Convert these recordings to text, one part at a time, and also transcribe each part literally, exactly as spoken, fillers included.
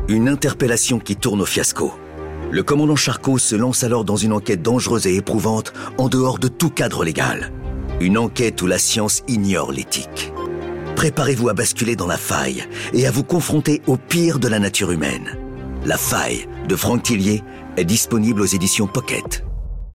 Une interpellation qui tourne au fiasco. Le commandant Charcot se lance alors dans une enquête dangereuse et éprouvante en dehors de tout cadre légal. Une enquête où la science ignore l'éthique. Préparez-vous à basculer dans la faille et à vous confronter au pire de la nature humaine. La faille de Franck Tillier est disponible aux éditions Pocket.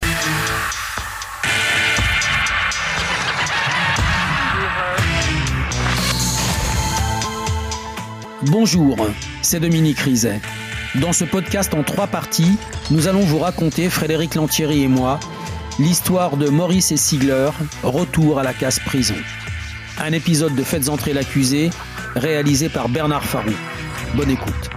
Bonjour, c'est Dominique Rizet. Dans ce podcast en trois parties, nous allons vous raconter, Frédéric Lantieri et moi, l'histoire de Maurice et Sigler, retour à la case prison. Un épisode de Faites entrer l'accusé, réalisé par Bernard Farou. Bonne écoute.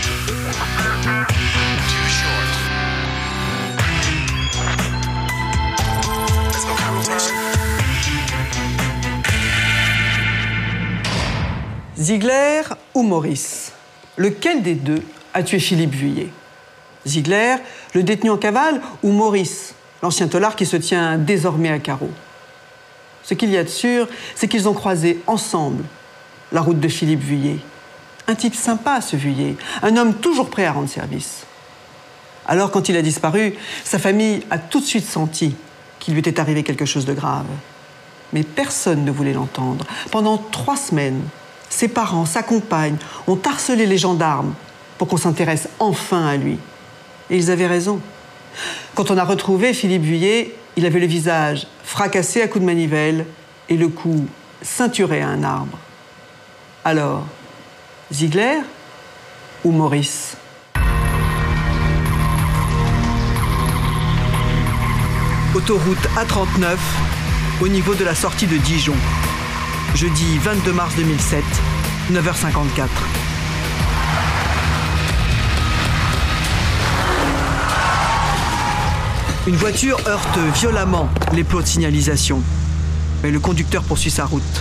Sigler ou Maurice? Lequel des deux a tué Philippe Vuillet? Sigler, le détenu en cavale, ou Maurice, l'ancien tôlard qui se tient désormais à carreau? Ce qu'il y a de sûr, c'est qu'ils ont croisé ensemble la route de Philippe Vuillet. Un type sympa, ce Vuillet, un homme toujours prêt à rendre service. Alors, quand il a disparu, sa famille a tout de suite senti qu'il lui était arrivé quelque chose de grave. Mais personne ne voulait l'entendre. Pendant trois semaines, ses parents, sa compagne, ont harcelé les gendarmes pour qu'on s'intéresse enfin à lui. Et ils avaient raison. Quand on a retrouvé Philippe Vuillet, il avait le visage fracassé à coups de manivelle et le cou ceinturé à un arbre. Alors, Sigler ou Maurice? Autoroute A trente-neuf, au niveau de la sortie de Dijon. Jeudi vingt-deux mars deux mille sept, neuf heures cinquante-quatre. Une voiture heurte violemment les plots de signalisation. Mais le conducteur poursuit sa route.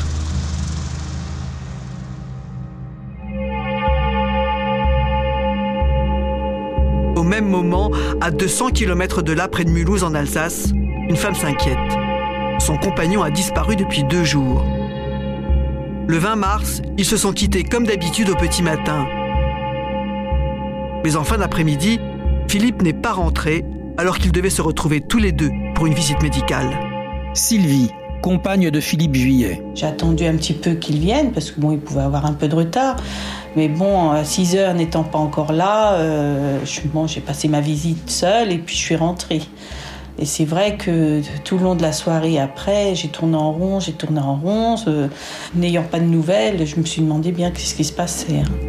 Au même moment, à deux cents kilomètres de là, près de Mulhouse en Alsace, une femme s'inquiète. Son compagnon a disparu depuis deux jours. Le vingt mars, ils se sont quittés comme d'habitude au petit matin. Mais en fin d'après-midi, Philippe n'est pas rentré alors qu'ils devaient se retrouver tous les deux pour une visite médicale. Sylvie, compagne de Philippe Vuillet. J'ai attendu un petit peu qu'il vienne parce que bon, il pouvait avoir un peu de retard. Mais bon, à six heures n'étant pas encore là, euh, je, bon, j'ai passé ma visite seule et puis je suis rentrée. Et c'est vrai que tout le long de la soirée après, j'ai tourné en rond, j'ai tourné en rond. Euh, n'ayant pas de nouvelles, je me suis demandé bien ce qui se passait. Hein.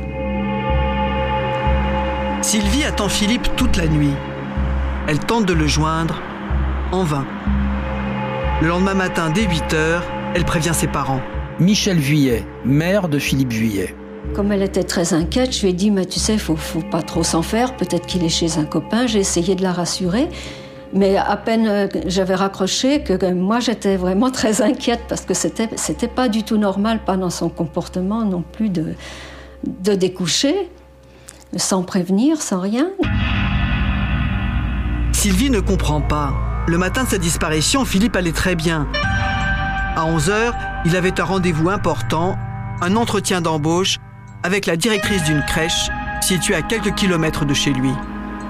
Sylvie attend Philippe toute la nuit. Elle tente de le joindre, en vain. Le lendemain matin, dès huit heures, elle prévient ses parents. Michel Vuillet, mère de Philippe Vuillet. Comme elle était très inquiète, je lui ai dit « Mais tu sais, faut, faut pas trop s'en faire, peut-être qu'il est chez un copain ». J'ai essayé de la rassurer. Mais à peine j'avais raccroché que moi j'étais vraiment très inquiète parce que c'était, c'était pas du tout normal, pas dans son comportement non plus de, de découcher, sans prévenir, sans rien. Sylvie ne comprend pas. Le matin de sa disparition, Philippe allait très bien. À onze heures, il avait un rendez-vous important, un entretien d'embauche avec la directrice d'une crèche située à quelques kilomètres de chez lui.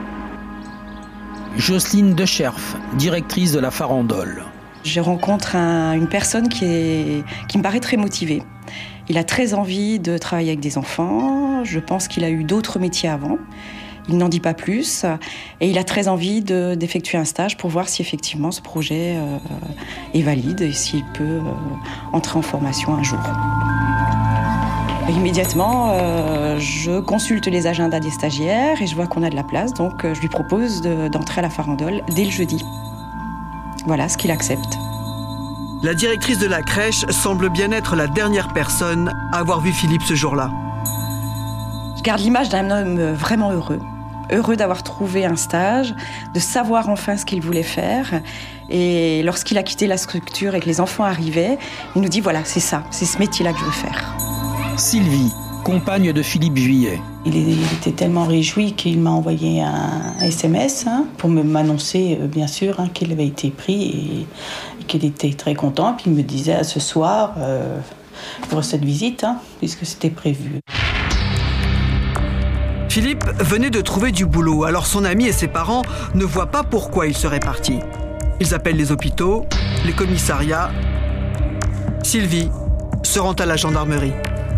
Jocelyne Decherf, directrice de la Farandole. Je rencontre un, une personne qui, est, qui me paraît très motivée. Il a très envie de travailler avec des enfants. Je pense qu'il a eu d'autres métiers avant. Il n'en dit pas plus. Et il a très envie de, d'effectuer un stage pour voir si effectivement ce projet euh, est valide et s'il peut euh, entrer en formation un jour. Immédiatement, euh, je consulte les agendas des stagiaires et je vois qu'on a de la place, donc euh, je lui propose de, d'entrer à la Farandole dès le jeudi. Voilà ce qu'il accepte. La directrice de la crèche semble bien être la dernière personne à avoir vu Philippe ce jour-là. Je garde l'image d'un homme vraiment heureux, heureux d'avoir trouvé un stage, de savoir enfin ce qu'il voulait faire. Et lorsqu'il a quitté la structure et que les enfants arrivaient, il nous dit voilà, c'est ça, c'est ce métier-là que je veux faire. Sylvie, compagne de Philippe Vuillet. Il était tellement réjoui qu'il m'a envoyé un S M S hein, pour me, m'annoncer, euh, bien sûr, hein, qu'il avait été pris et, et qu'il était très content. Puis il me disait à ce soir, euh, pour cette visite, hein, puisque c'était prévu. Philippe venait de trouver du boulot, alors son ami et ses parents ne voient pas pourquoi il serait parti. Ils appellent les hôpitaux, les commissariats. Sylvie se rend à la gendarmerie.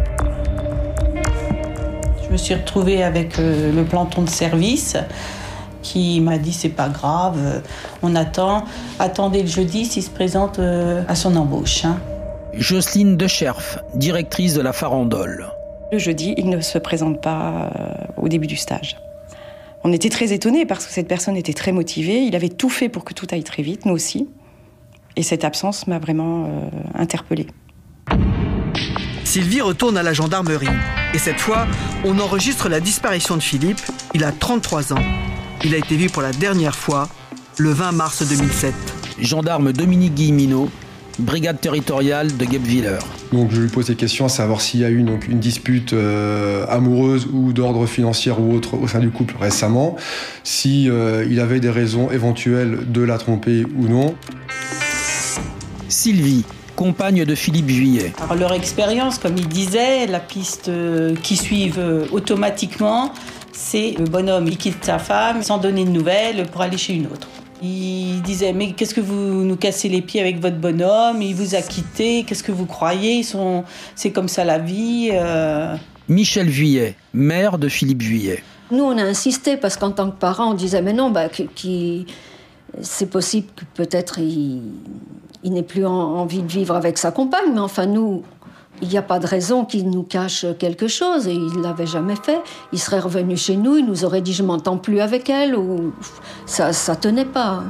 Je me suis retrouvée avec euh, le planton de service qui m'a dit c'est pas grave, euh, on attend. Attendez le jeudi s'il se présente euh, à son embauche. Hein. Jocelyne Decherf, directrice de la farandole. Le jeudi, il ne se présente pas euh, au début du stage. On était très étonnés parce que cette personne était très motivée. Il avait tout fait pour que tout aille très vite, nous aussi. Et cette absence m'a vraiment euh, interpellée. Sylvie retourne à la gendarmerie. Et cette fois, on enregistre la disparition de Philippe. Il a trente-trois ans. Il a été vu pour la dernière fois le vingt mars deux mille sept. Gendarme Dominique Guilleminault, brigade territoriale de Guebwiller. Donc je lui pose des questions à savoir s'il y a eu donc, une dispute euh, amoureuse ou d'ordre financier ou autre au sein du couple récemment, si euh, il avait des raisons éventuelles de la tromper ou non. Sylvie, compagne de Philippe Vuillet. Alors leur expérience, comme il disait, la piste euh, qui suivent euh, automatiquement, c'est le bonhomme qui quitte sa femme sans donner de nouvelles pour aller chez une autre. Il disait, mais qu'est-ce que vous nous cassez les pieds avec votre bonhomme? Il vous a quitté, qu'est-ce que vous croyez? Ils sont... C'est comme ça la vie. Euh... Michel Vuillet, mère de Philippe Vuillet. Nous, on a insisté parce qu'en tant que parents, on disait, mais non, bah, qui... c'est possible que peut-être il, il n'ait plus en... envie de vivre avec sa compagne, mais enfin, nous, il n'y a pas de raison qu'il nous cache quelque chose, et il ne l'avait jamais fait. Il serait revenu chez nous, il nous aurait dit « je m'entends plus avec elle », ou ça ne tenait pas.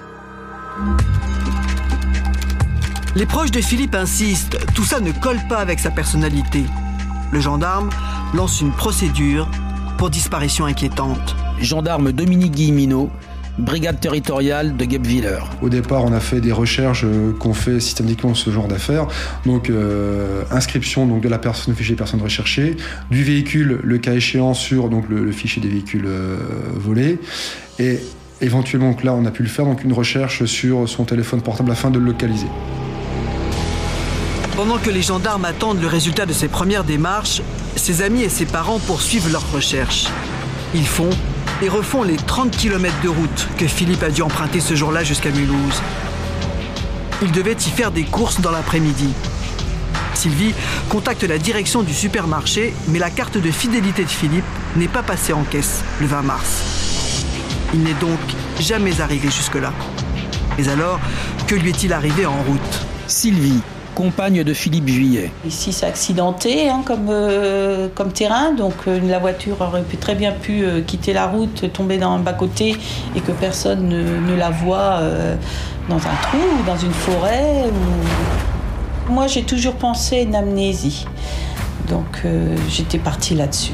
Les proches de Philippe insistent, tout ça ne colle pas avec sa personnalité. Le gendarme lance une procédure pour disparition inquiétante. Gendarme Dominique Guilleminault, brigade territoriale de Guebwiller. Au départ, on a fait des recherches euh, qu'on fait systématiquement ce genre d'affaires. Donc, euh, inscription donc, de la personne au fichier des personnes recherchées, du véhicule, le cas échéant, sur donc, le, le fichier des véhicules euh, volés. Et éventuellement, donc, là, on a pu le faire, donc une recherche sur son téléphone portable afin de le localiser. Pendant que les gendarmes attendent le résultat de ces premières démarches, ses amis et ses parents poursuivent leurs recherches. Ils font et refont les trente kilomètres de route que Philippe a dû emprunter ce jour-là jusqu'à Mulhouse. Il devait y faire des courses dans l'après-midi. Sylvie contacte la direction du supermarché, mais la carte de fidélité de Philippe n'est pas passée en caisse le vingt mars. Il n'est donc jamais arrivé jusque-là. Mais alors, que lui est-il arrivé en route? Sylvie, compagne de Philippe Vuillet. Ici, c'est accidenté hein, comme, euh, comme terrain, donc euh, la voiture aurait pu, très bien pu euh, quitter la route, tomber dans le bas-côté et que personne ne, ne la voit euh, dans un trou ou dans une forêt. Ou... Moi, j'ai toujours pensé à une amnésie, donc euh, j'étais partie là-dessus.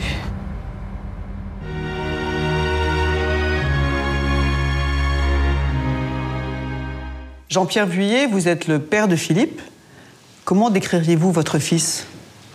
Jean-Pierre Vuillet, vous êtes le père de Philippe. Comment décririez-vous votre fils?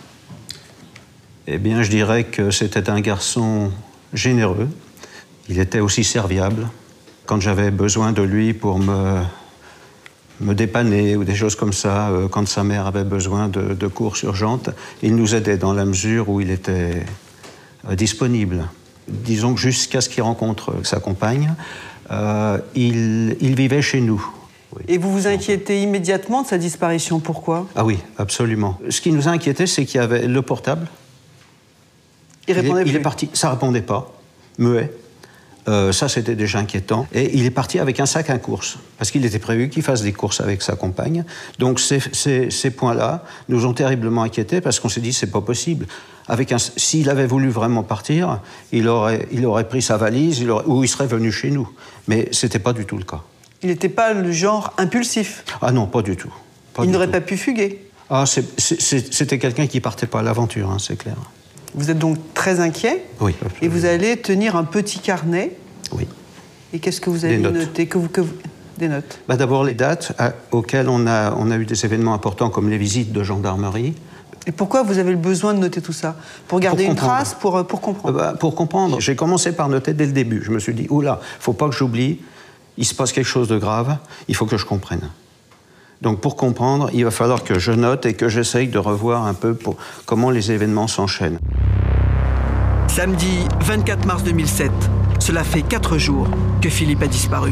Eh bien, je dirais que c'était un garçon généreux. Il était aussi serviable. Quand j'avais besoin de lui pour me, me dépanner ou des choses comme ça, euh, quand sa mère avait besoin de, de courses urgentes, il nous aidait dans la mesure où il était euh, disponible. Disons que jusqu'à ce qu'il rencontre sa compagne, euh, il, il vivait chez nous. Oui. Et vous vous inquiétez immédiatement de sa disparition, pourquoi? Ah oui, absolument. Ce qui nous inquiétait, c'est qu'il y avait le portable. Il répondait il est, plus. Il est parti, ça répondait pas, muet. Euh, ça, c'était déjà inquiétant. Et il est parti avec un sac à courses, parce qu'il était prévu qu'il fasse des courses avec sa compagne. Donc ces, ces, ces points-là nous ont terriblement inquiétés, parce qu'on s'est dit, c'est pas possible. Avec un, s'il avait voulu vraiment partir, il aurait, il aurait pris sa valise, il aurait, ou il serait venu chez nous. Mais c'était pas du tout le cas. Il n'était pas le genre impulsif? Ah non, pas du tout. Pas il du n'aurait tout. pas pu fuguer? Ah, c'est, c'est, c'était quelqu'un qui partait pas à l'aventure, hein, c'est clair. Vous êtes donc très inquiet? Oui, absolument. Et vous allez tenir un petit carnet? Oui. Et qu'est-ce que vous allez noter que vous, que vous... Des notes? Bah, d'abord, les dates à, auxquelles on a, on a eu des événements importants, comme les visites de gendarmerie. Et pourquoi vous avez le besoin de noter tout ça? Pour garder pour une trace, pour, pour comprendre? bah, Pour comprendre. J'ai commencé par noter dès le début. Je me suis dit, oula, faut pas que j'oublie. Il se passe quelque chose de grave, il faut que je comprenne. Donc pour comprendre, il va falloir que je note et que j'essaye de revoir un peu pour comment les événements s'enchaînent. Samedi vingt-quatre mars deux mille sept, cela fait quatre jours que Philippe a disparu.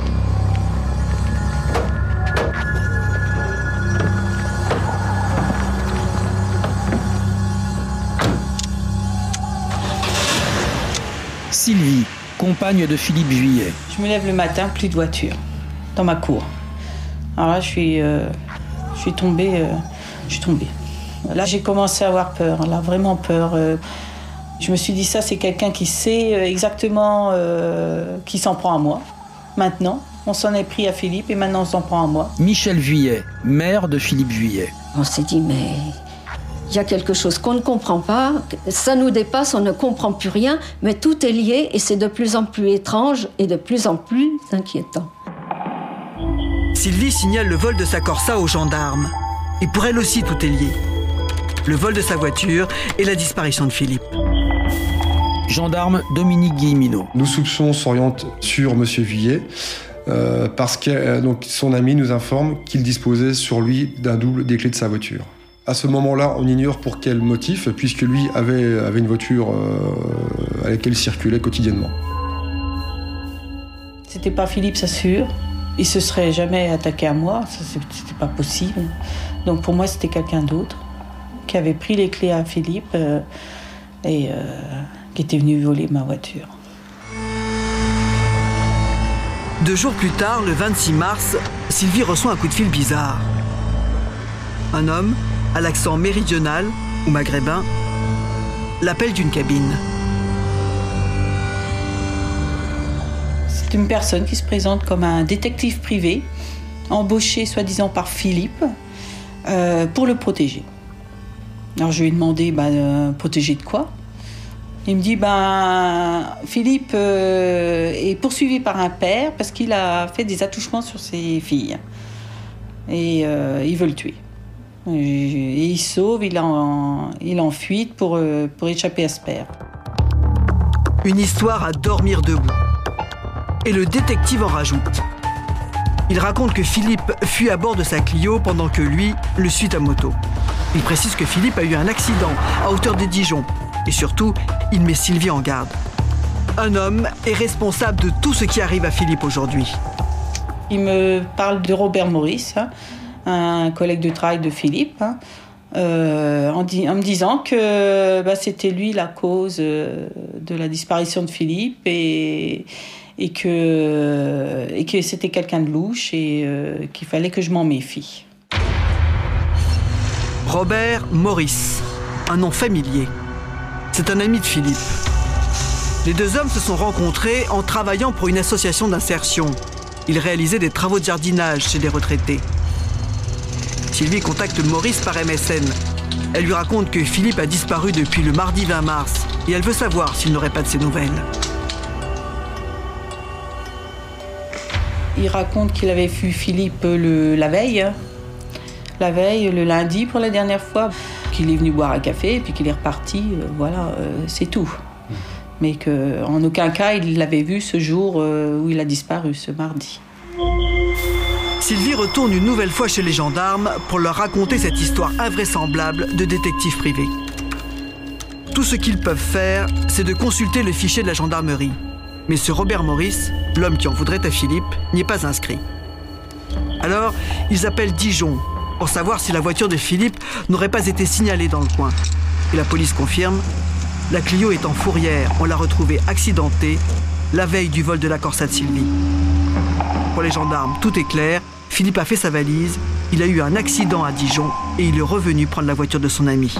Sylvie, compagne de Philippe Vuillet. Je me lève le matin, plus de voiture, dans ma cour. Alors là, je suis, euh, je suis tombée, euh, je suis tombée. Là, j'ai commencé à avoir peur, là, vraiment peur. Euh, je me suis dit, ça, c'est quelqu'un qui sait exactement euh, qui s'en prend à moi. Maintenant, on s'en est pris à Philippe et maintenant on s'en prend à moi. Michel Vuillet, mère de Philippe Vuillet. On s'est dit, mais il y a quelque chose qu'on ne comprend pas, ça nous dépasse, on ne comprend plus rien, mais tout est lié et c'est de plus en plus étrange et de plus en plus inquiétant. Sylvie signale le vol de sa Corsa aux gendarmes. Et pour elle aussi, tout est lié. Le vol de sa voiture et la disparition de Philippe. Gendarme Dominique Guillemino. Nos soupçons s'orientent sur M. Vuillet, euh, parce que euh, donc, son ami nous informe qu'il disposait sur lui d'un double des clés de sa voiture. À ce moment-là, on ignore pour quel motif, puisque lui avait, avait une voiture euh, à laquelle il circulait quotidiennement. C'était pas Philippe, c'est sûr. Il se serait jamais attaqué à moi, ça, c'était pas possible. Donc pour moi, c'était quelqu'un d'autre qui avait pris les clés à Philippe euh, et euh, qui était venu voler ma voiture. Deux jours plus tard, le vingt-six mars, Sylvie reçoit un coup de fil bizarre. Un homme, à l'accent méridional ou maghrébin, l'appelle d'une cabine. C'est une personne qui se présente comme un détective privé, embauché soi-disant par Philippe, euh, pour le protéger. Alors je lui ai demandé, bah, euh, protéger de quoi ? Il me dit, ben, Philippe euh, est poursuivi par un père parce qu'il a fait des attouchements sur ses filles. Et euh, il veut le tuer. Et, et il sauve, il est en, il est en fuite pour, euh, pour échapper à ce père. Une histoire à dormir debout. Et le détective en rajoute. Il raconte que Philippe fuit à bord de sa Clio pendant que lui le suit à moto. Il précise que Philippe a eu un accident à hauteur de Dijon. Et surtout, il met Sylvie en garde. Un homme est responsable de tout ce qui arrive à Philippe aujourd'hui. Il me parle de Robert Maurice, hein, un collègue de travail de Philippe, hein, euh, en, di- en me disant que bah, c'était lui la cause euh, de la disparition de Philippe et, et, que, et que c'était quelqu'un de louche et euh, qu'il fallait que je m'en méfie. Robert Maurice, un nom familier. C'est un ami de Philippe. Les deux hommes se sont rencontrés en travaillant pour une association d'insertion. Ils réalisaient des travaux de jardinage chez des retraités. Sylvie contacte Maurice par M S N. Elle lui raconte que Philippe a disparu depuis le mardi vingt mars et elle veut savoir s'il n'aurait pas de ses nouvelles. Il raconte qu'il avait vu Philippe le, la veille, la veille, le lundi pour la dernière fois, qu'il est venu boire un café et puis qu'il est reparti, euh, voilà, euh, c'est tout. Mais qu'en aucun cas il l'avait vu ce jour euh, où il a disparu, ce mardi. Sylvie retourne une nouvelle fois chez les gendarmes pour leur raconter cette histoire invraisemblable de détective privé. Tout ce qu'ils peuvent faire, c'est de consulter le fichier de la gendarmerie. Mais ce Robert Maurice, l'homme qui en voudrait à Philippe, n'y est pas inscrit. Alors, ils appellent Dijon pour savoir si la voiture de Philippe n'aurait pas été signalée dans le coin. Et la police confirme, la Clio est en fourrière, on l'a retrouvée accidentée la veille du vol de la Corsa de Sylvie. Pour les gendarmes, tout est clair, Philippe a fait sa valise, il a eu un accident à Dijon et il est revenu prendre la voiture de son ami.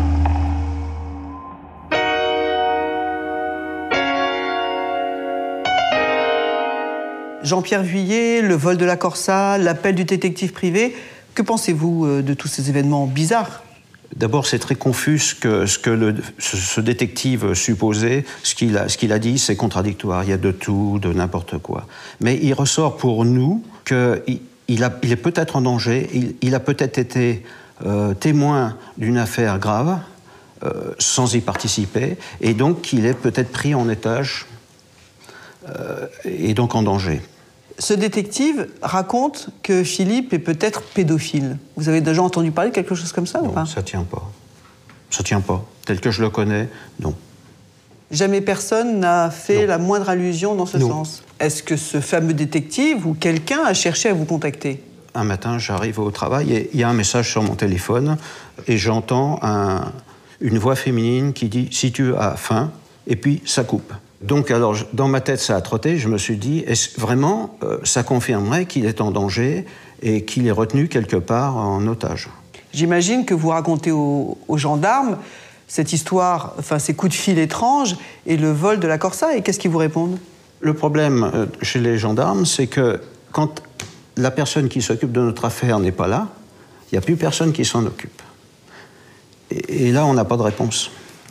Jean-Pierre Vuillet, le vol de la Corsa, l'appel du détective privé, que pensez-vous de tous ces événements bizarres ? D'abord, c'est très confus ce que, ce que le, ce, ce détective supposait. Ce qu'il a, ce qu'il a dit, c'est contradictoire. Il y a de tout, de n'importe quoi. Mais il ressort pour nous qu'il il a, il est peut-être en danger. Il, il a peut-être été euh, témoin d'une affaire grave, euh, sans y participer, et donc qu'il est peut-être pris en otage euh, et donc en danger. Ce détective raconte que Philippe est peut-être pédophile. Vous avez déjà entendu parler de quelque chose comme ça non, ou pas ? Ça tient pas. Ça tient pas. Tel que je le connais, non. Jamais personne n'a fait Non. la moindre allusion dans ce Non. sens. Est-ce que ce fameux détective ou quelqu'un a cherché à vous contacter ? Un matin, j'arrive au travail et il y a un message sur mon téléphone et j'entends un, une voix féminine qui dit « si tu as faim » et puis ça coupe. Donc alors, dans ma tête, ça a trotté. Je me suis dit, est-ce vraiment euh, ça confirmerait qu'il est en danger et qu'il est retenu quelque part en otage ? J'imagine que vous racontez aux, aux gendarmes cette histoire, enfin ces coups de fil étranges et le vol de la Corsa. Et qu'est-ce qu'ils vous répondent ? Le problème euh, chez les gendarmes, c'est que quand la personne qui s'occupe de notre affaire n'est pas là, il n'y a plus personne qui s'en occupe. Et, et là, on n'a pas de réponse.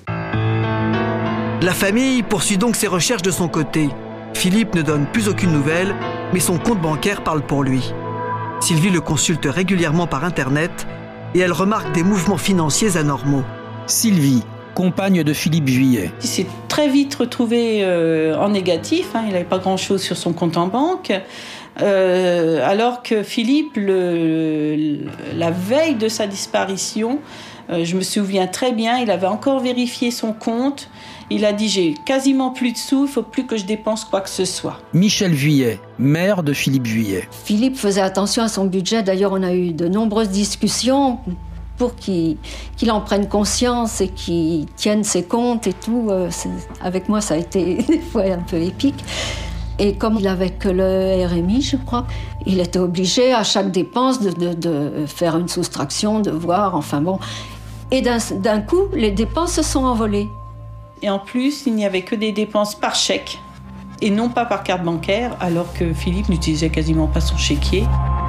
La famille poursuit donc ses recherches de son côté. Philippe ne donne plus aucune nouvelle, mais son compte bancaire parle pour lui. Sylvie le consulte régulièrement par Internet et elle remarque des mouvements financiers anormaux. Sylvie, compagne de Philippe Vuillet. Il s'est très vite retrouvé euh, en négatif, hein, il n'avait pas grand-chose sur son compte en banque, euh, alors que Philippe, le, la veille de sa disparition, euh, je me souviens très bien, il avait encore vérifié son compte. Il a dit « j'ai quasiment plus de sous, il ne faut plus que je dépense quoi que ce soit ». Michel Vuillet, mère de Philippe Vuillet. Philippe faisait attention à son budget. D'ailleurs, on a eu de nombreuses discussions pour qu'il, qu'il en prenne conscience et qu'il tienne ses comptes et tout. Avec moi, ça a été des fois un peu épique. Et comme il n'avait que le R M I, je crois, il était obligé à chaque dépense de, de, de faire une soustraction, de voir, enfin bon. Et d'un, d'un coup, les dépenses se sont envolées. Et en plus, il n'y avait que des dépenses par chèque et non pas par carte bancaire, alors que Philippe n'utilisait quasiment pas son chéquier.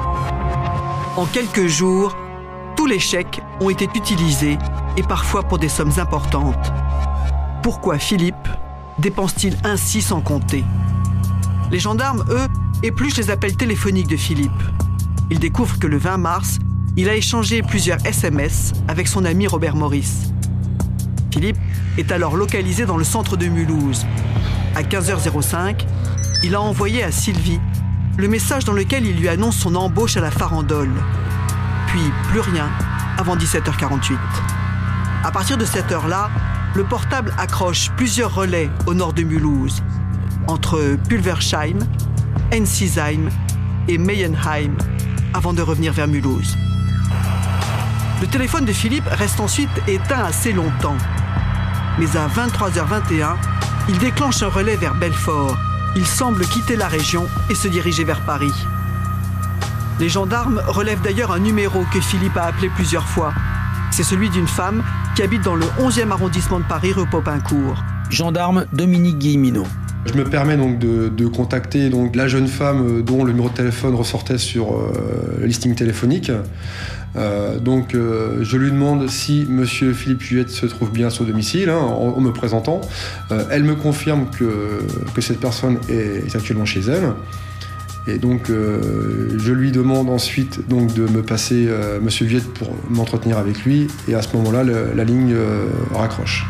En quelques jours, tous les chèques ont été utilisés et parfois pour des sommes importantes. Pourquoi Philippe dépense-t-il ainsi sans compter ? Les gendarmes, eux, épluchent les appels téléphoniques de Philippe. Ils découvrent que le vingt mars, il a échangé plusieurs S M S avec son ami Robert Maurice. Philippe est alors localisé dans le centre de Mulhouse. À quinze heures cinq, il a envoyé à Sylvie le message dans lequel il lui annonce son embauche à la farandole. Puis plus rien avant dix-sept heures quarante-huit. À partir de cette heure-là, le portable accroche plusieurs relais au nord de Mulhouse, entre Pulversheim, Ensisheim et Meyenheim, avant de revenir vers Mulhouse. Le téléphone de Philippe reste ensuite éteint assez longtemps. Mais à vingt-trois heures vingt et un, il déclenche un relais vers Belfort. Il semble quitter la région et se diriger vers Paris. Les gendarmes relèvent d'ailleurs un numéro que Philippe a appelé plusieurs fois. C'est celui d'une femme qui habite dans le onzième arrondissement de Paris, rue Popincourt. Gendarme Dominique Guilleminot. Je me permets donc de, de contacter donc la jeune femme dont le numéro de téléphone ressortait sur euh, le listing téléphonique. Euh, donc euh, je lui demande si monsieur Philippe Vuillet se trouve bien à son domicile, hein, en, en me présentant. Euh, elle me confirme que, que cette personne est, est actuellement chez elle. Et donc euh, je lui demande ensuite donc, de me passer euh, monsieur Vuillet pour m'entretenir avec lui. Et à ce moment-là, le, la ligne euh, raccroche.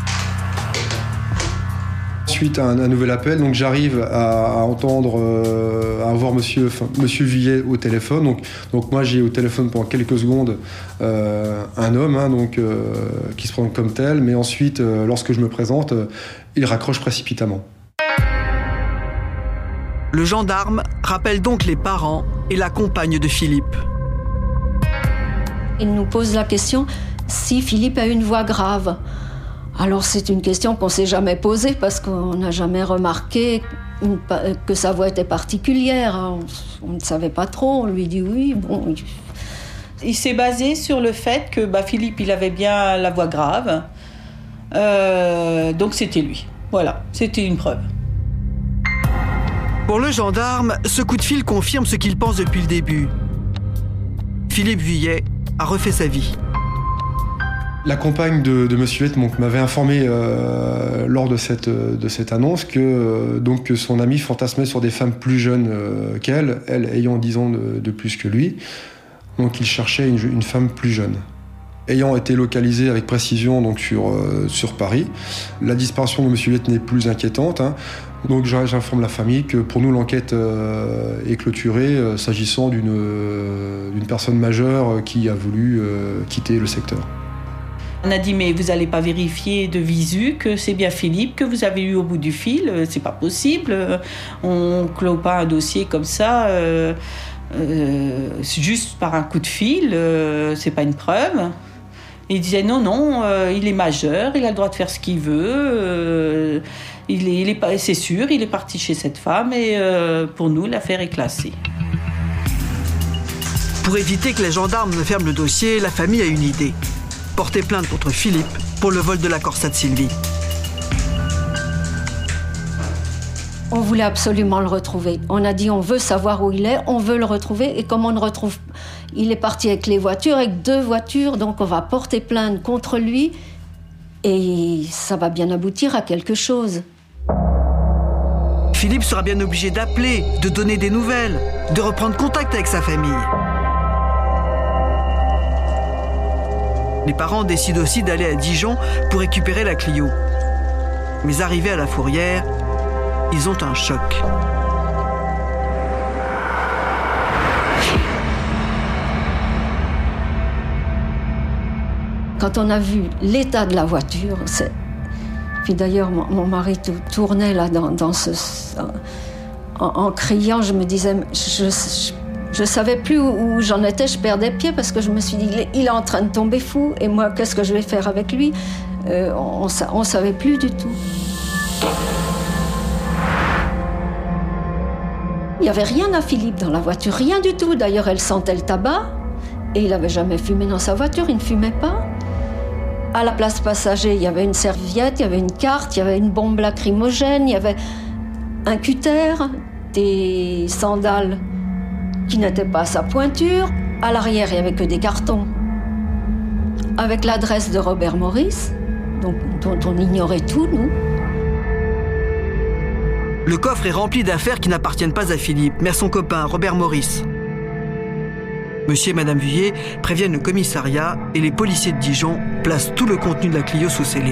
Suite à un, un nouvel appel, donc j'arrive à, à entendre, euh, à voir monsieur, enfin, monsieur Vuillet au téléphone. Donc, donc moi j'ai au téléphone pendant quelques secondes euh, un homme hein, donc, euh, qui se présente comme tel, mais ensuite euh, lorsque je me présente, euh, il raccroche précipitamment. Le gendarme rappelle donc les parents et la compagne de Philippe. Il nous pose la question si Philippe a une voix grave. Alors c'est une question qu'on ne s'est jamais posée parce qu'on n'a jamais remarqué une, que sa voix était particulière. On, on ne savait pas trop, on lui dit oui, bon. Il s'est basé sur le fait que bah, Philippe, il avait bien la voix grave. Euh, donc c'était lui. Voilà, c'était une preuve. Pour le gendarme, ce coup de fil confirme ce qu'il pense depuis le début. Philippe Vuillet a refait sa vie. La compagne de, de monsieur Vuillet m'avait informé euh, lors de cette, de cette annonce que, euh, donc, que son ami fantasmait sur des femmes plus jeunes euh, qu'elle, elle ayant dix ans de, de plus que lui. Donc il cherchait une, une femme plus jeune. Ayant été localisé avec précision donc, sur, euh, sur Paris, la disparition de monsieur Vuillet n'est plus inquiétante. Hein. Donc j'informe la famille que pour nous l'enquête euh, est clôturée euh, s'agissant d'une, euh, d'une personne majeure qui a voulu euh, quitter le secteur. On a dit, mais vous n'allez pas vérifier de visu que c'est bien Philippe que vous avez eu au bout du fil, c'est pas possible. On ne clôt pas un dossier comme ça, euh, euh, juste par un coup de fil, euh, c'est pas une preuve. Et il disait, non, non, euh, il est majeur, il a le droit de faire ce qu'il veut, euh, il est, il est, c'est sûr, il est parti chez cette femme et euh, pour nous, l'affaire est classée. Pour éviter que les gendarmes ne ferment le dossier, la famille a une idée. Porter plainte contre Philippe pour le vol de la Corsa de Sylvie. On voulait absolument le retrouver. On a dit on veut savoir où il est, on veut le retrouver. Et comme on ne retrouve, il est parti avec les voitures, avec deux voitures, donc on va porter plainte contre lui et ça va bien aboutir à quelque chose. Philippe sera bien obligé d'appeler, de donner des nouvelles, de reprendre contact avec sa famille. Les parents décident aussi d'aller à Dijon pour récupérer la Clio. Mais arrivés à la Fourrière, ils ont un choc. Quand on a vu l'état de la voiture, c'est... puis d'ailleurs mon, mon mari tournait là dans, dans ce... En, en criant, je me disais, je, je, je savais plus où, où j'en étais, je perdais pied parce que je me suis dit, il est, il est en train de tomber fou et moi, qu'est-ce que je vais faire avec lui? euh, On ne savait plus du tout. Il n'y avait rien à Philippe dans la voiture, rien du tout. D'ailleurs, elle sentait le tabac et il n'avait jamais fumé dans sa voiture, il ne fumait pas. À la place passager, il y avait une serviette, il y avait une carte, il y avait une bombe lacrymogène, il y avait un cutter, des sandales qui n'étaient pas à sa pointure. À l'arrière, il n'y avait que des cartons avec l'adresse de Robert Maurice, donc, dont on ignorait tout, nous. Le coffre est rempli d'affaires qui n'appartiennent pas à Philippe, mais à son copain, Robert Maurice. Monsieur et Madame Vuillet préviennent le commissariat et les policiers de Dijon placent tout le contenu de la Clio sous scellé.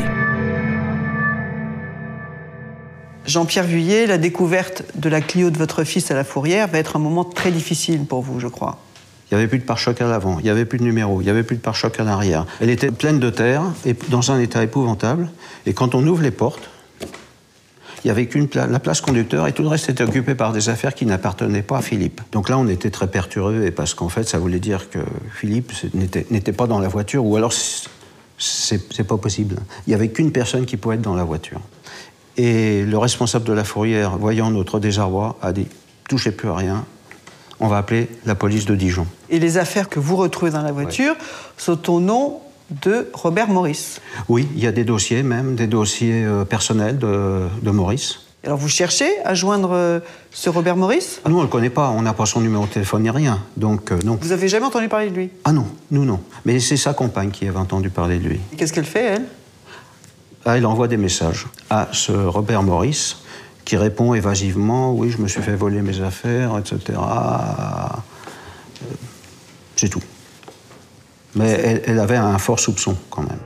Jean-Pierre Vuillet, la découverte de la Clio de votre fils à la Fourrière va être un moment très difficile pour vous, je crois. Il n'y avait plus de pare-choc à l'avant, il n'y avait plus de numéro, il n'y avait plus de pare-choc à l'arrière. Elle était pleine de terre et dans un état épouvantable. Et quand on ouvre les portes, il n'y avait qu'une pla- la place conducteur et tout le reste était occupé par des affaires qui n'appartenaient pas à Philippe. Donc là, on était très perturbés parce qu'en fait, ça voulait dire que Philippe n'était, n'était pas dans la voiture ou alors c'est, c'est pas possible. Il n'y avait qu'une personne qui pouvait être dans la voiture. Et le responsable de la Fourrière, voyant notre désarroi, a dit « touchez plus à rien, on va appeler la police de Dijon ». Et les affaires que vous retrouvez dans la voiture ouais. sont au nom de Robert Maurice. Oui, il y a des dossiers même, des dossiers euh, personnels de, de Maurice. Alors vous cherchez à joindre euh, ce Robert Maurice? Ah, nous, on ne le connaît pas, on n'a pas son numéro de téléphone ni rien, donc euh, non. Vous avez jamais entendu parler de lui? Ah non, nous non. Mais c'est sa compagne qui avait entendu parler de lui. Et qu'est-ce qu'elle fait, elle? Ah, elle envoie des messages à ce Robert Maurice, qui répond évasivement, oui, je me suis fait voler mes affaires, et cetera. Euh, c'est tout. Mais elle, elle avait un fort soupçon, quand même.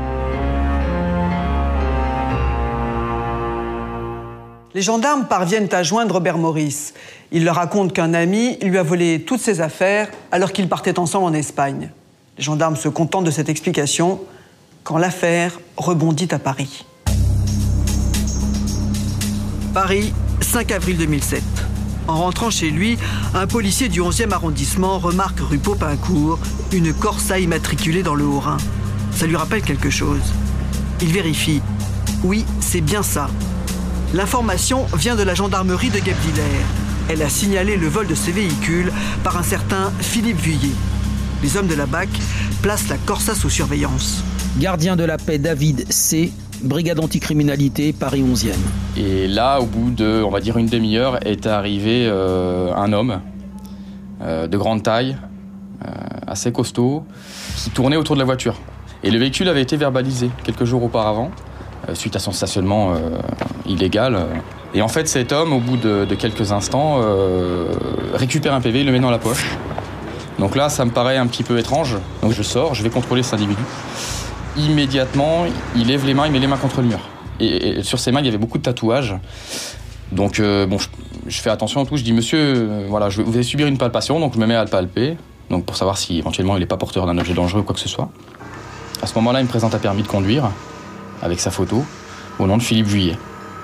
Les gendarmes parviennent à joindre Robert Maurice. Il leur raconte qu'un ami lui a volé toutes ses affaires alors qu'ils partaient ensemble en Espagne. Les gendarmes se contentent de cette explication quand l'affaire rebondit à Paris. Paris, cinq avril deux mille sept. En rentrant chez lui, un policier du onzième arrondissement remarque rue Popincourt une Corsa immatriculée dans le Haut-Rhin. Ça lui rappelle quelque chose. Il vérifie. Oui, c'est bien ça. L'information vient de la gendarmerie de Guebwiller. Elle a signalé le vol de ce véhicule par un certain Philippe Vuillet. Les hommes de la B A C placent la Corsa sous surveillance. Gardien de la paix David C., brigade anticriminalité, Paris onzième. Et là, au bout de, on va dire, une demi-heure, est arrivé euh, un homme euh, de grande taille, euh, assez costaud, qui tournait autour de la voiture. Et le véhicule avait été verbalisé quelques jours auparavant, euh, suite à son stationnement euh, illégal. Euh. Et en fait, cet homme, au bout de, de quelques instants, euh, récupère un P V et le met dans la poche. Donc là, ça me paraît un petit peu étrange. Donc je sors, je vais contrôler cet individu. Immédiatement, il lève les mains, il met les mains contre le mur. Et, et sur ses mains, il y avait beaucoup de tatouages. Donc, euh, bon, je, je fais attention à tout. Je dis, monsieur, euh, voilà, je, vous allez subir une palpation, donc je me mets à le palper, donc pour savoir si éventuellement il n'est pas porteur d'un objet dangereux ou quoi que ce soit. À ce moment-là, il me présente un permis de conduire, avec sa photo, au nom de Philippe Vuillet.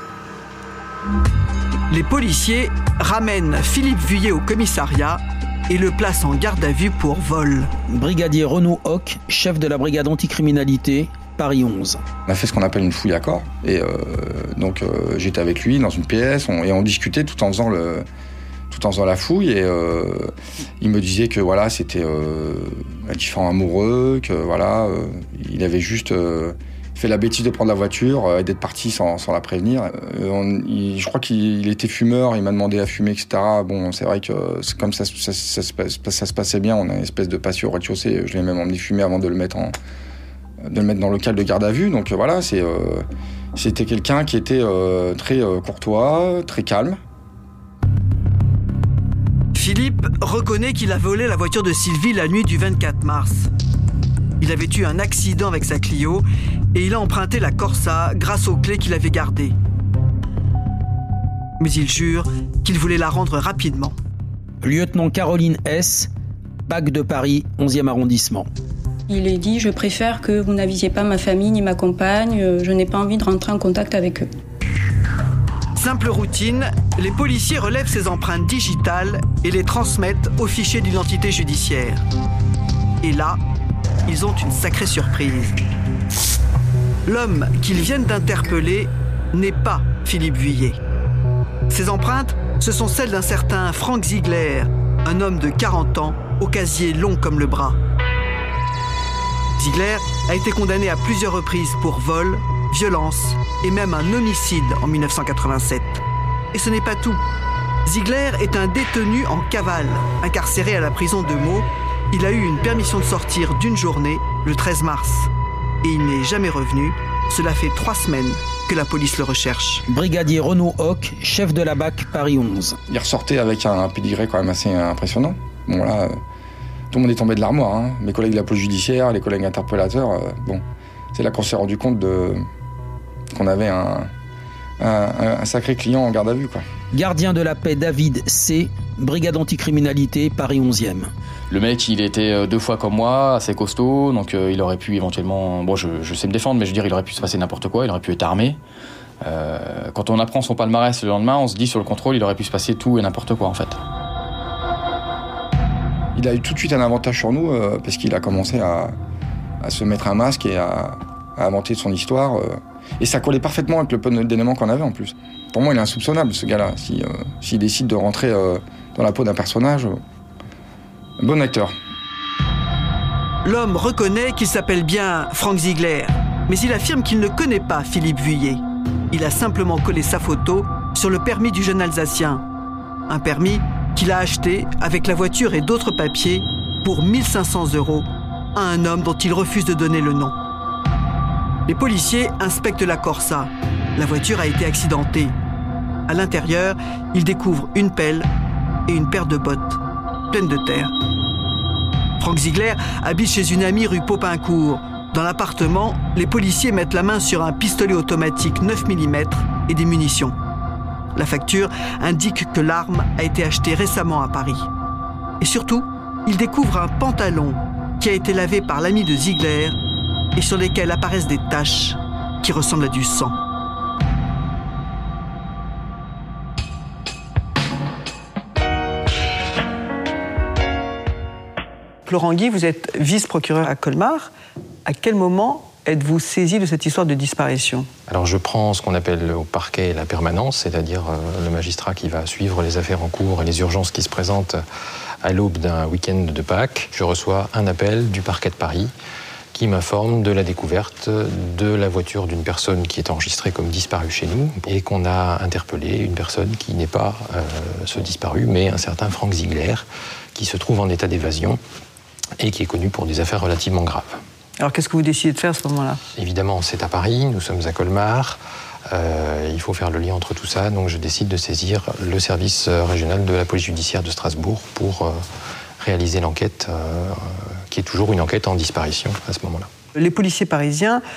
Les policiers ramènent Philippe Vuillet au commissariat et le placent en garde à vue pour vol. Brigadier Renaud Hoc, chef de la brigade anticriminalité, Paris onze. On a fait ce qu'on appelle une fouille à corps. Et euh, donc euh, j'étais avec lui dans une pièce on, et on discutait tout en faisant, le, tout en faisant la fouille. Et euh, il me disait que voilà, c'était euh, un différent amoureux, que voilà, euh, il avait juste euh, fait la bêtise de prendre la voiture euh, et d'être parti sans, sans la prévenir. Euh, on, il, je crois qu'il était fumeur, il m'a demandé à fumer, et cetera. Bon, c'est vrai que c'est comme ça, ça, ça, ça, ça, ça se passait bien. On a une espèce de patio au rez-de-chaussée. Je l'ai même emmené fumer avant de le mettre en de le mettre dans le local de garde à vue. Donc voilà, c'est, euh, c'était quelqu'un qui était euh, très euh, courtois, très calme. Philippe reconnaît qu'il a volé la voiture de Sylvie la nuit du vingt-quatre mars. Il avait eu un accident avec sa Clio et il a emprunté la Corsa grâce aux clés qu'il avait gardées. Mais il jure qu'il voulait la rendre rapidement. Lieutenant Caroline S., B A C de Paris, onzième arrondissement. Il est dit « Je préfère que vous n'avisiez pas ma famille ni ma compagne, je n'ai pas envie de rentrer en contact avec eux. » Simple routine, les policiers relèvent ces empreintes digitales et les transmettent au fichier d'identité judiciaire. Et là, ils ont une sacrée surprise. L'homme qu'ils viennent d'interpeller n'est pas Philippe Vuillet. Ces empreintes, ce sont celles d'un certain Frank Ziegler, un homme de quarante ans, au casier long comme le bras. Ziegler a été condamné à plusieurs reprises pour vol, violence et même un homicide en mille neuf cent quatre-vingt-sept. Et ce n'est pas tout. Ziegler est un détenu en cavale, incarcéré à la prison de Meaux. Il a eu une permission de sortir d'une journée, le treize mars. Et il n'est jamais revenu. Cela fait trois semaines que la police le recherche. Brigadier Renaud Hoc, chef de la B A C Paris onze. Il ressortait avec un pédigré quand même assez impressionnant. Bon là... Tout le monde est tombé de l'armoire, hein. Mes collègues de la police judiciaire, les collègues interpellateurs, euh, bon, c'est là qu'on s'est rendu compte de, qu'on avait un, un, un sacré client en garde à vue, quoi. Gardien de la paix David C., brigade anticriminalité, Paris onzième. Le mec, il était deux fois comme moi, assez costaud, donc euh, il aurait pu éventuellement... Bon, je, je sais me défendre, mais je veux dire, il aurait pu se passer n'importe quoi, il aurait pu être armé. Euh, quand on apprend son palmarès le lendemain, on se dit sur le contrôle, il aurait pu se passer tout et n'importe quoi, en fait. Il a eu tout de suite un avantage sur nous euh, parce qu'il a commencé à, à se mettre un masque et à, à inventer son histoire. Euh, et ça collait parfaitement avec le peu d'éléments qu'on avait en plus. Pour moi, il est insoupçonnable, ce gars-là. Si, euh, s'il décide de rentrer euh, dans la peau d'un personnage, euh, un bon acteur. L'homme reconnaît qu'il s'appelle bien Frank Ziegler, mais il affirme qu'il ne connaît pas Philippe Vuillet. Il a simplement collé sa photo sur le permis du jeune Alsacien. Un permis qu'il a acheté avec la voiture et d'autres papiers pour mille cinq cents euros à un homme dont il refuse de donner le nom. Les policiers inspectent la Corsa. La voiture a été accidentée. À l'intérieur, ils découvrent une pelle et une paire de bottes pleines de terre. Frank Ziegler habite chez une amie rue Popincourt. Dans l'appartement, les policiers mettent la main sur un pistolet automatique neuf millimètres et des munitions. La facture indique que l'arme a été achetée récemment à Paris. Et surtout, il découvre un pantalon qui a été lavé par l'ami de Ziegler et sur lesquels apparaissent des taches qui ressemblent à du sang. Florent Guy, vous êtes vice-procureur à Colmar. À quel moment êtes-vous saisi de cette histoire de disparition ? Alors je prends ce qu'on appelle au parquet la permanence, c'est-à-dire euh, le magistrat qui va suivre les affaires en cours et les urgences qui se présentent à l'aube d'un week-end de Pâques. Je reçois un appel du parquet de Paris qui m'informe de la découverte de la voiture d'une personne qui est enregistrée comme disparue chez nous et qu'on a interpellé une personne qui n'est pas euh, ce disparu, mais un certain Frank Ziegler qui se trouve en état d'évasion et qui est connu pour des affaires relativement graves. Alors qu'est-ce que vous décidez de faire à ce moment-là ? Évidemment, c'est à Paris, nous sommes à Colmar. Euh, il faut faire le lien entre tout ça, donc je décide de saisir le service régional de la police judiciaire de Strasbourg pour euh, réaliser l'enquête, euh, qui est toujours une enquête en disparition à ce moment-là. Les policiers parisiens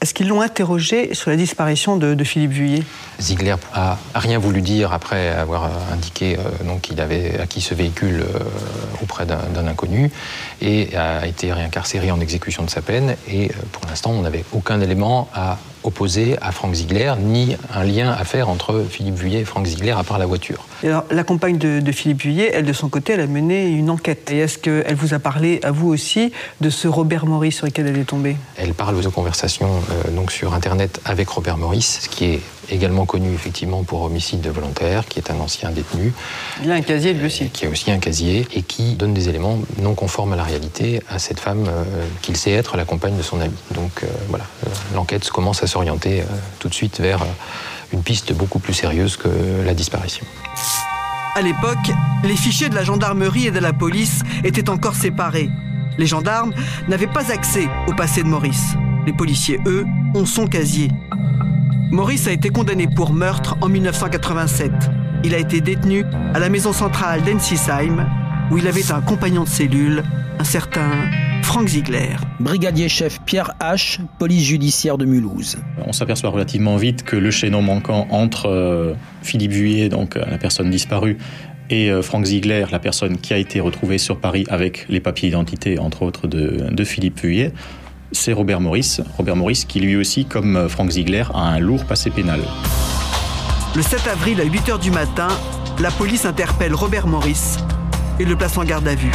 est-ce qu'ils l'ont interrogé sur la disparition de, de Philippe Vuillet ? Ziegler a rien voulu dire après avoir indiqué euh, donc, qu'il avait acquis ce véhicule euh, auprès d'un, d'un inconnu et a été réincarcéré en exécution de sa peine. Et euh, pour l'instant, on n'avait aucun élément à opposé à Franck Ziegler, ni un lien à faire entre Philippe Vuillet et Franck Ziegler, à part la voiture. Et alors, la compagne de, de Philippe Vuillet, elle, de son côté, elle a mené une enquête. Et est-ce qu'elle vous a parlé, à vous aussi, de ce Robert Maurice sur lequel elle est tombée ? Elle parle de conversations euh, donc sur Internet avec Robert Maurice, ce qui est également connu effectivement pour homicide volontaire, qui est un ancien détenu. Il a un casier lui aussi. Qui a aussi un casier et qui donne des éléments non conformes à la réalité à cette femme euh, qu'il sait être la compagne de son ami. Donc euh, voilà, euh, l'enquête commence à s'orienter euh, tout de suite vers euh, une piste beaucoup plus sérieuse que la disparition. À l'époque, les fichiers de la gendarmerie et de la police étaient encore séparés. Les gendarmes n'avaient pas accès au passé de Maurice. Les policiers, eux, ont son casier. Maurice a été condamné pour meurtre en mille neuf cent quatre-vingt-sept. Il a été détenu à la maison centrale d'Ensisheim, où il avait un compagnon de cellule, un certain Franck Ziegler. Brigadier-chef Pierre H, police judiciaire de Mulhouse. On s'aperçoit relativement vite que le chaînon manquant entre euh, Philippe Vuillet, donc la personne disparue, et euh, Franck Ziegler, la personne qui a été retrouvée sur Paris avec les papiers d'identité, entre autres, de, de Philippe Vuillet, c'est Robert Maurice. Robert Maurice qui lui aussi, comme Franck Ziegler, a un lourd passé pénal. Le sept avril à huit heures du matin, la police interpelle Robert Maurice et le place en garde à vue.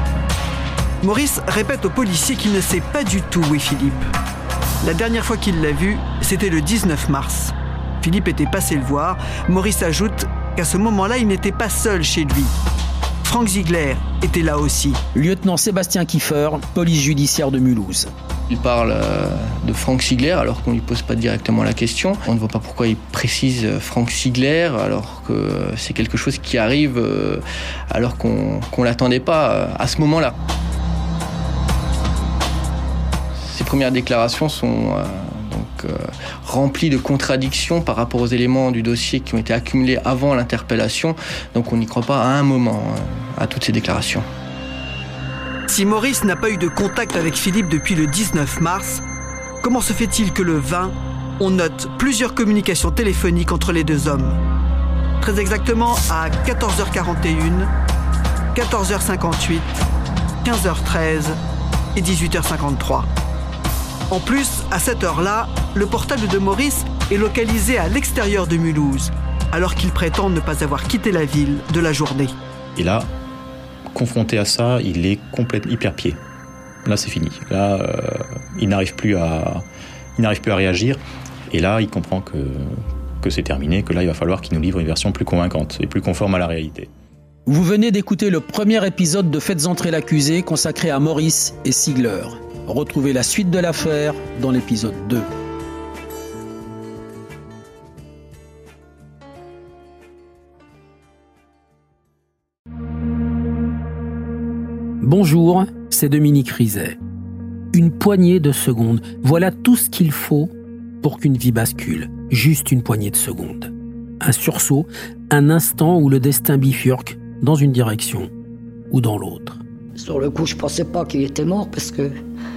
Maurice répète aux policiers qu'il ne sait pas du tout où est Philippe. La dernière fois qu'il l'a vu, c'était le dix-neuf mars. Philippe était passé le voir. Maurice ajoute qu'à ce moment-là, il n'était pas seul chez lui. Franck Ziegler était là aussi. Lieutenant Sébastien Kiefer, police judiciaire de Mulhouse. Il parle euh, de Franck Ziegler alors qu'on ne lui pose pas directement la question. On ne voit pas pourquoi il précise Franck Ziegler alors que c'est quelque chose qui arrive euh, alors qu'on ne l'attendait pas euh, à ce moment-là. Ses premières déclarations sont euh, donc, euh, remplies de contradictions par rapport aux éléments du dossier qui ont été accumulés avant l'interpellation. Donc on n'y croit pas à un moment euh, à toutes ces déclarations. Si Maurice n'a pas eu de contact avec Philippe depuis le dix-neuf mars, comment se fait-il que le vingt, on note plusieurs communications téléphoniques entre les deux hommes ? Très exactement à quatorze heures quarante et une, quatorze heures cinquante-huit, quinze heures treize et dix-huit heures cinquante-trois. En plus, à cette heure-là, le portable de Maurice est localisé à l'extérieur de Mulhouse, alors qu'il prétend ne pas avoir quitté la ville de la journée. Et là, confronté à ça, il est complètement hyper pied. Là, c'est fini. Là, euh, il n'arrive plus à, il n'arrive plus à réagir. Et là, il comprend que, que c'est terminé, que là, il va falloir qu'il nous livre une version plus convaincante et plus conforme à la réalité. Vous venez d'écouter le premier épisode de Faites entrer l'accusé consacré à Maurice et Ziegler. Retrouvez la suite de l'affaire dans l'épisode deux. Bonjour, c'est Dominique Rizet. Une poignée de secondes, voilà tout ce qu'il faut pour qu'une vie bascule. Juste une poignée de secondes. Un sursaut, un instant où le destin bifurque dans une direction ou dans l'autre. Sur le coup, je pensais pas qu'il était mort parce que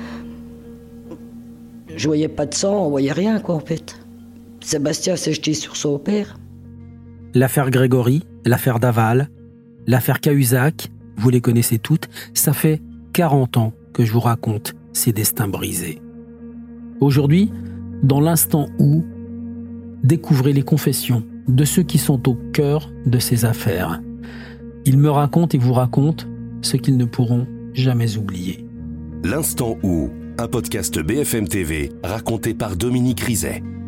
je voyais pas de sang, on voyait rien quoi en fait. Sébastien s'est jeté sur son père. L'affaire Grégory, l'affaire Daval, l'affaire Cahuzac, vous les connaissez toutes, ça fait quarante ans que je vous raconte ces destins brisés. Aujourd'hui, dans l'instant où, découvrez les confessions de ceux qui sont au cœur de ces affaires. Ils me racontent et vous racontent ce qu'ils ne pourront jamais oublier. L'instant où, un podcast B F M T V raconté par Dominique Rizet.